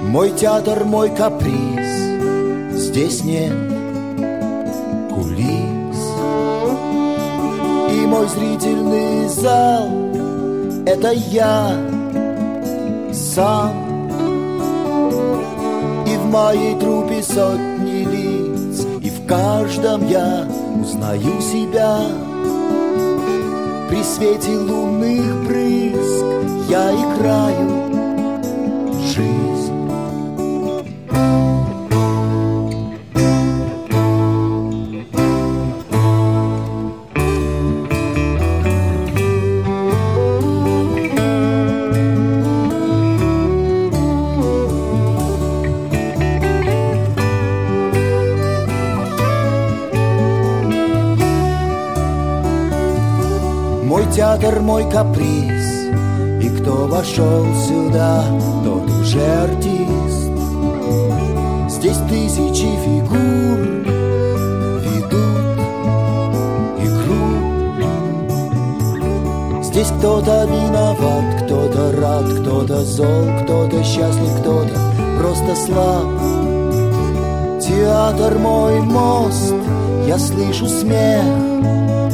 Мой театр, мой каприз, здесь нет кулис. И мой зрительный зал — это я сам. И в моей труппе сотни лиц, и в каждом я узнаю себя. При свете лунных брызг я играю жизнь. Мой театр, мой каприз, и кто вошел сюда, тот уже артист. Здесь тысячи фигур ведут игру. Здесь кто-то виноват, кто-то рад, кто-то зол, кто-то счастлив, кто-то просто слаб. Театр мой мост, я слышу смех